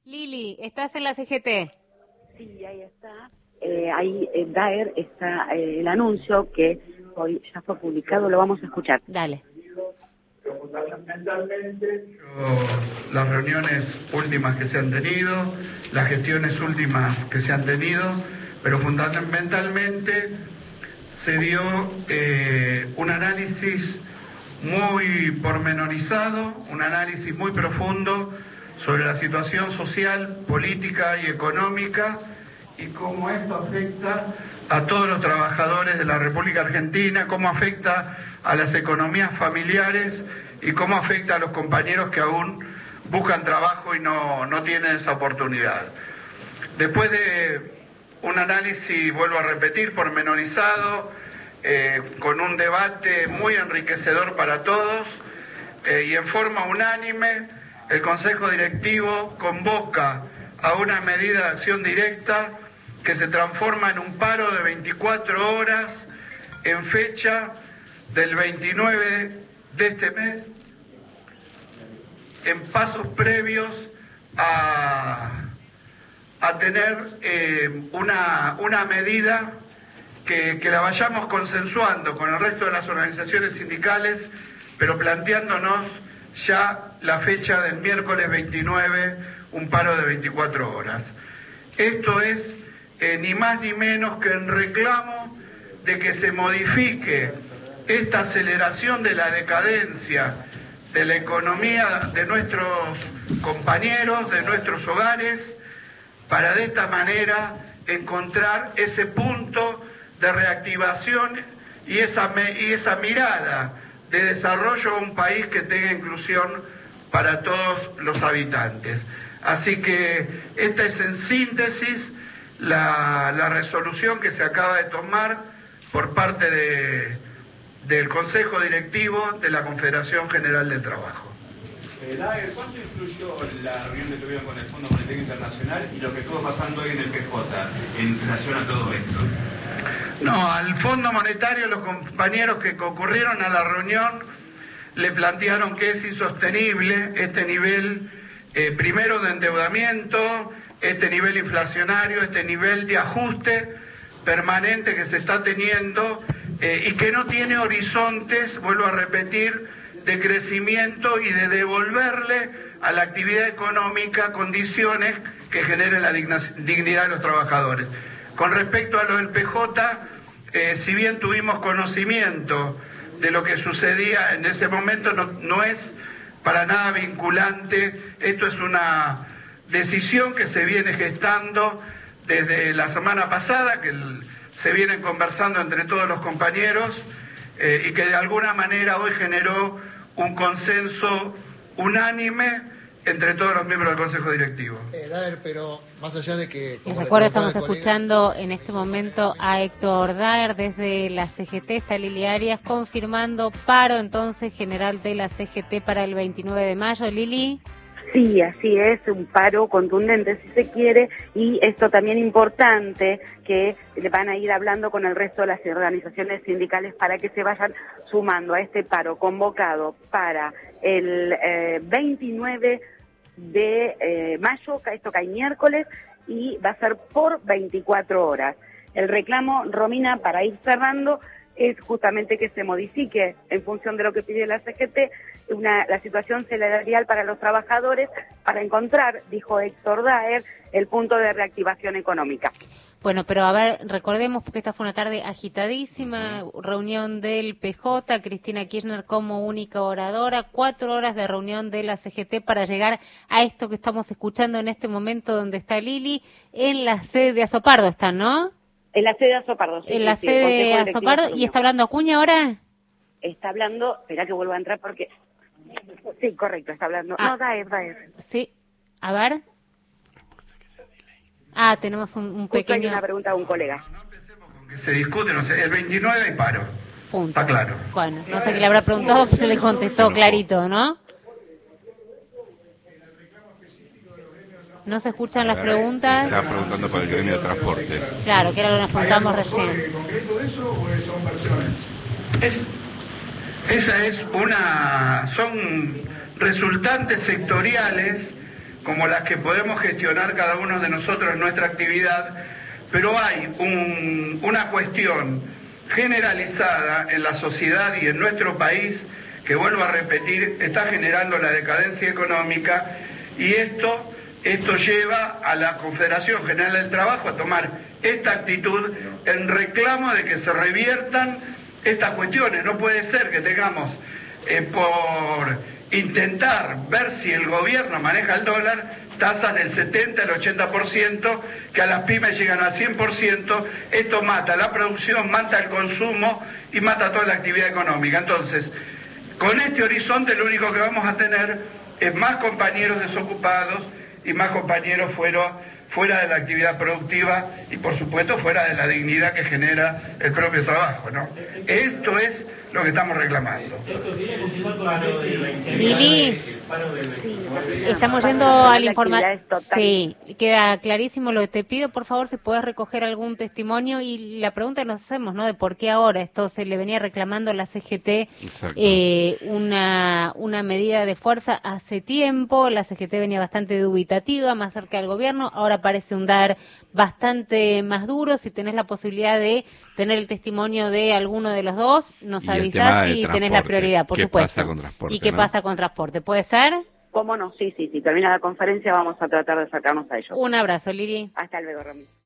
Lili, ¿estás en la CGT? Sí, ahí está. Ahí Daer está el anuncio que hoy ya fue publicado, lo vamos a escuchar. Dale. Fundamentalmente, las reuniones últimas que se han tenido, las gestiones últimas que se han tenido, pero fundamentalmente se dio un análisis muy pormenorizado, un análisis muy profundo sobre la situación social, política y económica y cómo esto afecta a todos los trabajadores de la República Argentina, cómo afecta a las economías familiares y cómo afecta a los compañeros que aún buscan trabajo y no tienen esa oportunidad. Después de un análisis, vuelvo a repetir, pormenorizado, con un debate muy enriquecedor para todos y en forma unánime, el Consejo Directivo convoca a una medida de acción directa que se transforma en un paro de 24 horas en fecha del 29 de este mes, en pasos previos a tener una medida que la vayamos consensuando con el resto de las organizaciones sindicales, pero planteándonos ya la fecha del miércoles 29, un paro de 24 horas. Esto es ni más ni menos que en reclamo de que se modifique esta aceleración de la decadencia de la economía de nuestros compañeros, de nuestros hogares, para de esta manera encontrar ese punto de reactivación y esa mirada de desarrollo a un país que tenga inclusión para todos los habitantes. Así que esta es en síntesis la resolución que se acaba de tomar por parte del Consejo Directivo de la Confederación General del Trabajo. Daer, ¿cuánto influyó la reunión que tuvieron con el Fondo Monetario Internacional y lo que estuvo pasando hoy en el PJ en relación a todo esto? No, al Fondo Monetario los compañeros que concurrieron a la reunión le plantearon que es insostenible este nivel, primero de endeudamiento, este nivel inflacionario, este nivel de ajuste permanente que se está teniendo y que no tiene horizontes, vuelvo a repetir, de crecimiento y de devolverle a la actividad económica condiciones que generen la dignidad de los trabajadores. Con respecto a lo del PJ, si bien tuvimos conocimiento de lo que sucedía en ese momento, no es para nada vinculante. Esto es una decisión que se viene gestando desde la semana pasada, que se vienen conversando entre todos los compañeros y que de alguna manera hoy generó un consenso unánime entre todos los miembros del Consejo Directivo. Daer, pero más allá de que... Les recuerdo, estamos escuchando en este momento a Héctor Daer desde la CGT, está Lili Arias confirmando paro entonces general de la CGT para el 29 de mayo. Lili. Sí, así es, un paro contundente si se quiere, y esto también importante, que le van a ir hablando con el resto de las organizaciones sindicales para que se vayan sumando a este paro convocado para el 29 de mayo, esto cae miércoles, y va a ser por 24 horas. El reclamo, Romina, para ir cerrando, es justamente que se modifique, en función de lo que pide la CGT, la situación salarial para los trabajadores para encontrar, dijo Héctor Daer, el punto de reactivación económica. Bueno, pero a ver, recordemos, porque esta fue una tarde agitadísima, reunión del PJ, Cristina Kirchner como única oradora, 4 horas de reunión de la CGT para llegar a esto que estamos escuchando en este momento donde está Lili, en la sede de Azopardo están, ¿no? En la sede de Azopardo, sí. En la sede de Azopardo, ¿y está hablando Acuña ahora? Está hablando, espera que vuelva a entrar porque... Sí, correcto, está hablando. No, Daer. Sí, a ver. Tenemos un pequeño... Hay una pregunta de un colega. No empecemos con que se discute, no sé, el 29 hay paro. Punto. Está claro. Bueno, no sé qué le habrá preguntado, pero le contestó clarito, ¿no? ¿No se escuchan las preguntas? Estaba preguntando por el gremio de transporte. Claro, que era lo que nos preguntamos recién. ¿En concreto de eso o son versiones? Son resultantes sectoriales como las que podemos gestionar cada uno de nosotros en nuestra actividad, pero hay una cuestión generalizada en la sociedad y en nuestro país que, vuelvo a repetir, está generando la decadencia económica, y esto lleva a la Confederación General del Trabajo a tomar esta actitud en reclamo de que se reviertan estas cuestiones. No puede ser que tengamos, por intentar ver si el gobierno maneja el dólar, tasas del 70 al 80%, que a las pymes llegan al 100%. Esto mata la producción, mata el consumo y mata toda la actividad económica. Entonces, con este horizonte lo único que vamos a tener es más compañeros desocupados y más compañeros fuera de la actividad productiva y, por supuesto, fuera de la dignidad que genera el propio trabajo, ¿no? Esto es lo que estamos reclamando. Lili, estamos yendo al informe. Sí, queda clarísimo lo que te pido. Por favor, si puedes recoger algún testimonio, y la pregunta que nos hacemos, ¿no?, de por qué ahora esto se le venía reclamando a la CGT, una medida de fuerza hace tiempo. La CGT venía bastante dubitativa, más cerca del gobierno, ahora parece un dar bastante más duro. Si tenés la posibilidad de tener el testimonio de alguno de los dos, nos avisás si tenés la prioridad, por supuesto. ¿Qué pasa con transporte? ¿Y qué pasa con transporte? ¿Puede ser? ¿Cómo no? Sí. Termina la conferencia, vamos a tratar de sacarnos a ellos. Un abrazo, Lili. Hasta luego, Romy.